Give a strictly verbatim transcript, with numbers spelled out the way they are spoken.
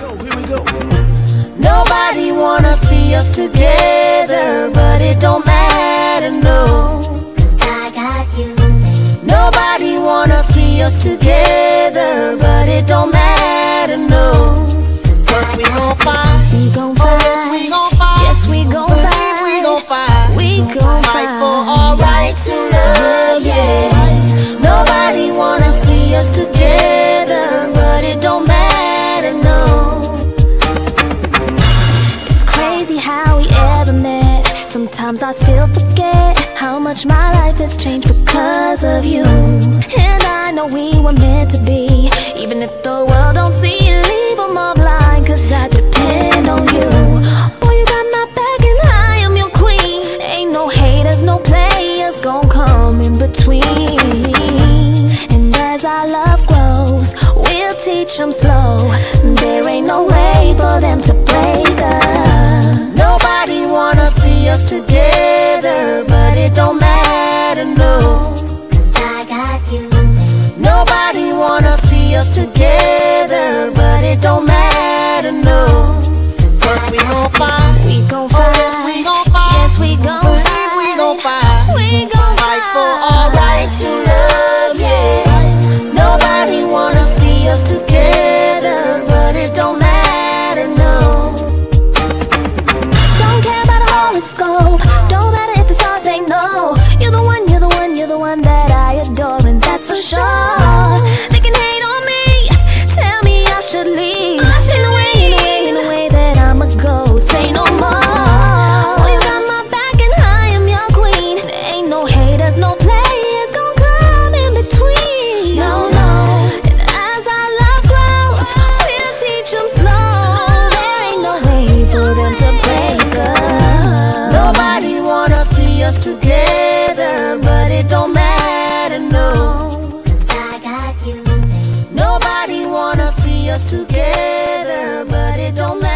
go, here we go. Nobody wanna see us together, but it don't matter, no. 'Cause I got you, baby. Nobody wanna see us together, but it don't matter, no. 'Cause we gon' fight. We gon' Oh, fight. yes, we gon' fight. Yes, we gon' Believe fight. we gon' fight. We gon' Fight fight. for our right to love, yeah. Nobody wanna see us together, but it don't matter, no. It's crazy how we ever met. Sometimes I still forget how much my life has changed because of you. And I know we were meant to be. Even if the world don't see it, leave them all blind, 'cause I depend on you. Boy, you got my back and I am your queen. Ain't no haters, no players gon' come in between. And as our love grows, we'll teach them slow. There ain't no way for them to break us. Nobody wanna see us together, but it don't matter, no. 'Cause I got you, baby. Nobody wanna see us together, but it don't matter, no. 'Cause we gon' fight. We gon' Oh, fight. yes, we gon' fight. Yes, we gon' Believe fight. we gon' fight. We gon' Fight for fight. our right to love, yeah. Nobody wanna see us together, but it don't matter, no. Don't care about a horoscope. Don't matter if the stars say no. You're the one, you're the one, you're the one that I adore, and that's for sure. They can hate on me, tell me I should leave. In a way, in a way, in a way that I'ma go. Say no more. Oh, you got my back and I am your queen. There ain't no haters, no players gon' come in between. No, no. And as our love grows, we'll teach them slow. There ain't no way for them to break us. Nobody wanna see us together, but it don't matter, no. 'Cause I got you, baby. Nobody wanna see us together, but it don't matter.